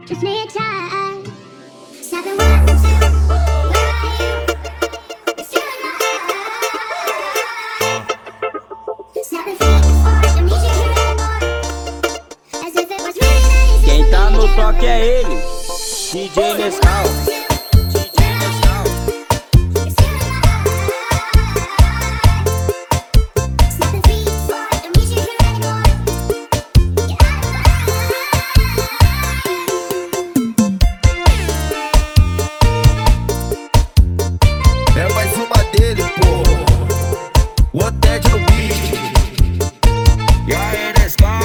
Just need time. Stopping one, two, where are you? It's you and I. Stopping three, four, don't need you here anymore. As if it was really nice. Quem tá no toque é ele, DJ Nescau. É mais uma dele, pô. O Oted no beat. E aí, Nescau?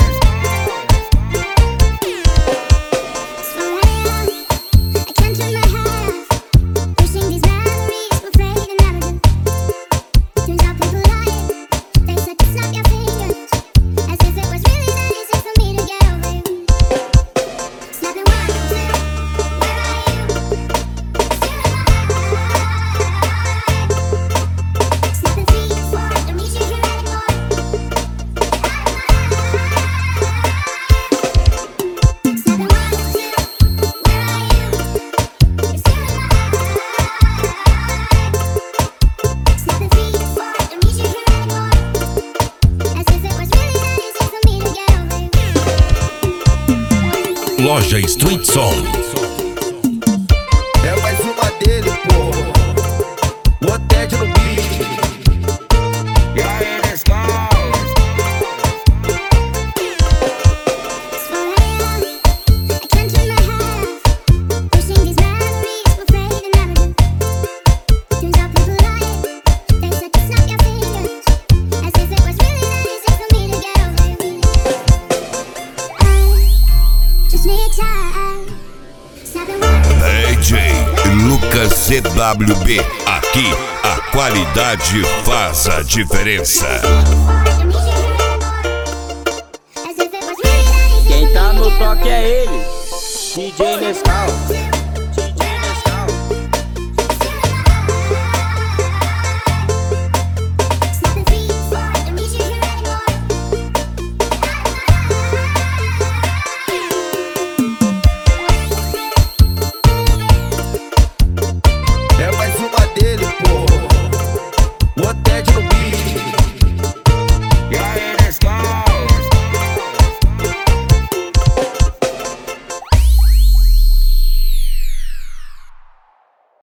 Loja Street Som. É mais uma dele, pô. O Oted no beat. E aí, Nescau? DJ Lucas CWB. Aqui a qualidade faz a diferença. Quem tá no toque é ele, DJ Nescau.